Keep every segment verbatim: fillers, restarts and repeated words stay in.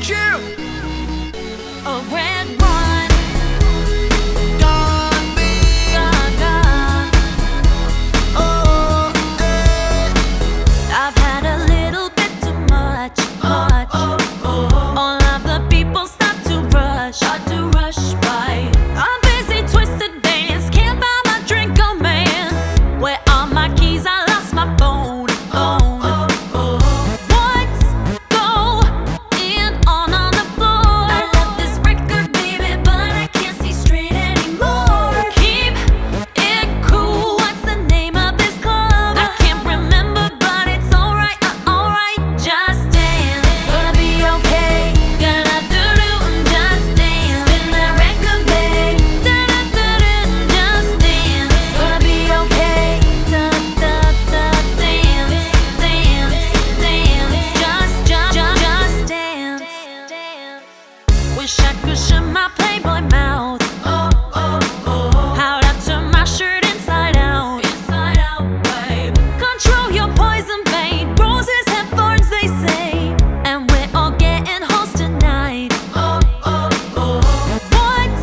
Chill. A red one. Gone me. Gone, gone. Oh, eh. I've had a little bit too much, much. Oh, oh. All of the people start to rush, start to rush by. I'm busy, twisted dance, can't buy my drink, oh man. Where are my keys? I lost my phone, phone. What's going on on the floor? I love this record, baby, but I can't see straight anymore. Keep it cool. What's the name of this club? I can't remember, but it's alright, uh, alright. Just dance, gonna be okay. Gonna do do and just dance. Spin that record, babe. Da da da da, just dance. Gonna be okay. Da da da, dance, dance, dance. Just, just, just, just dance. Wish I could shut my Playboy mouth. Oh, oh, oh. How'd I turn my shirt inside out? Inside out, babe. Control your poison, babe. Roses have thorns, they say. And we're all getting hoes tonight. Oh, oh, oh. What's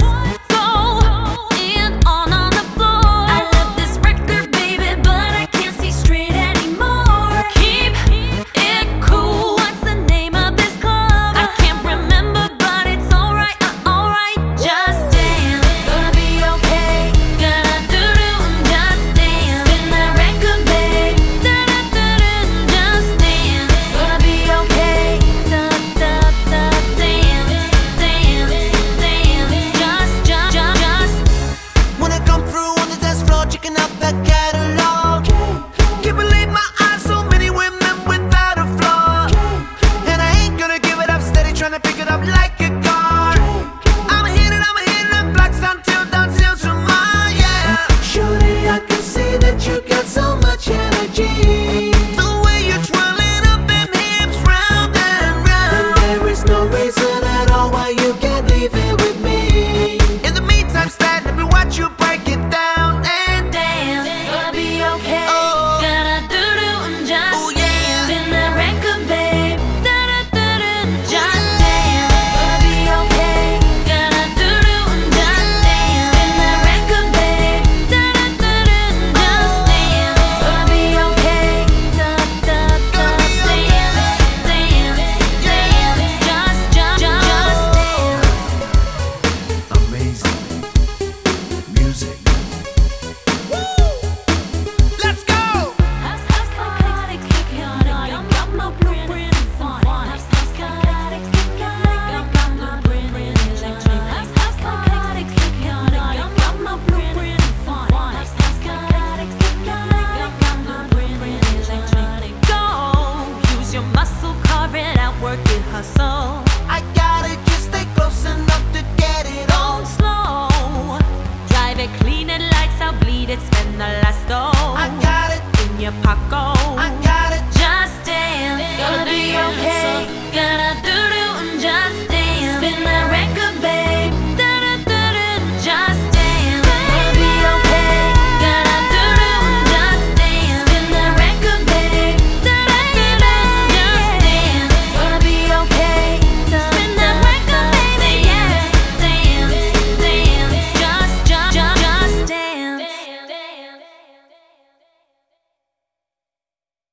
going on on the floor? I love this record, baby, but I can't see straight anymore. Keep it cool. What's the name of this club? I can't remember, but it's alright, uh, alright. Just dance, gonna be okay. Gonna do do and just dance. Spin that record, babe. Da da da da, just dance. Gonna be okay. Da da da, dance, dance, dance. Just, just, just, just. When I come through on the dance floor, checking out that catalog. Can't believe my eyes, so many women without a flaw. And I ain't gonna give it up, steady trying to pick it up like a car. I'ma hit it, I'ma hit it up, blocks until dawn, till tomorrow, yeah. Surely I can see that you got so much energy. The way you're twirling up them hips round and round. And there is no reason at all why you can't leave it with me. In the meantime, stand, let me watch you break it down and Dance, gonna be okay. Oh. Gonna do do and just Oh, yeah. dance. Spin that record, babe. Da da da da, just dance. Gonna be okay. Gonna do do and just dance. Spin that record, babe. Da da da da, just dance. Gonna be okay. Da da da, dance, dance, dance. Just, just, just dance. amazing music. Let's go! Work it, hustle. I gotta just stay close enough to get it on. Don't slow. Drive it, clean it, lights out, bleed it, spend the last dough I got it. in your pocket.